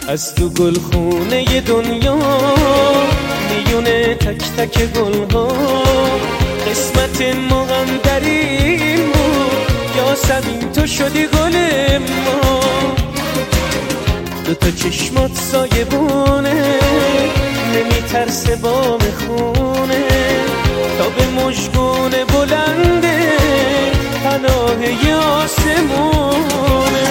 از تو گلخونه دنیا میونه تک تک گلها قسمت ما هم در این بود یاسمین تو شدی گل ما دوتا چشمات سایبونه نمیترسه بام خونه تا به مژگون بلنده پناه ی آسمونه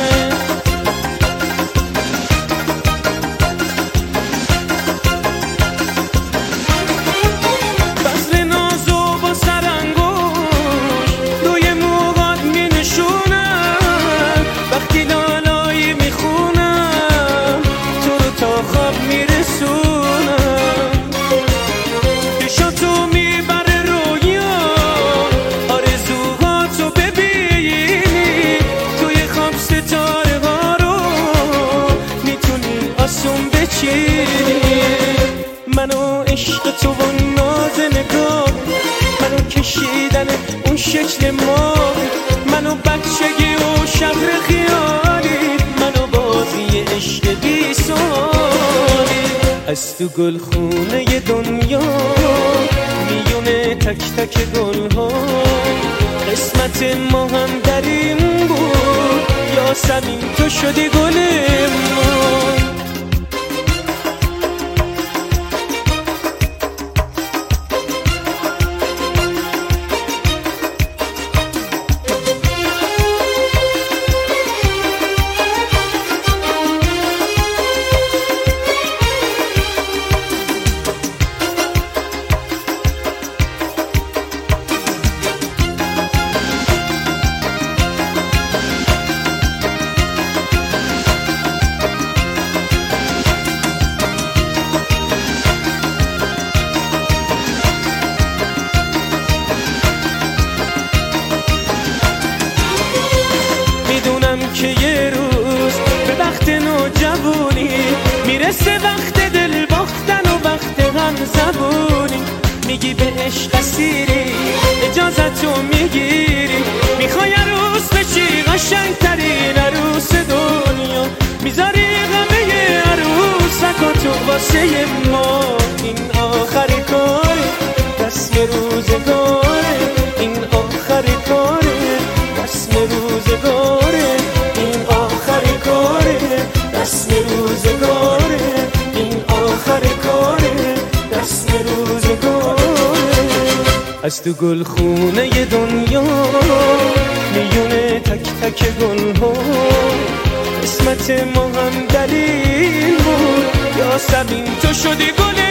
بذر نازو با سرانگوش روی موهات می نشونم وقتی لالایی می خونم تو رو تا خواب می رسونم چشاتو می بره رویا آرزوهاتو ببینی توی خواب ستاره ها رو میتونی آسون بچینی منو عشق تو و ناز نگاه منو کشیدن اون شکل ما منو بچگی و شهر خیالی منو بازی عشق بی سوالی از تو گلخونه دنیا میونه تک تک گلها قسمت ما هم در این بود یاسمین تو شدی گل ما که یه روز به وقت نوجوانی میرسه وقت دل باختن و وقت غم زبونی میگی به عشق اسیری اجازتو میگیری میخوای عروس بشی قشنگترین عروس دنیا میذاری غمه عروسکاتو واسه ما این آخری کاره رسم روزگاره این آخری کاره رسم روزگاره این آخری کاره رسم روزگاره این آخری کاره رسم روزگاره از تو گلخونه دنیا میونه تک تک گلها قسمت ما هم دلیل بود یاسمین تو شدی گل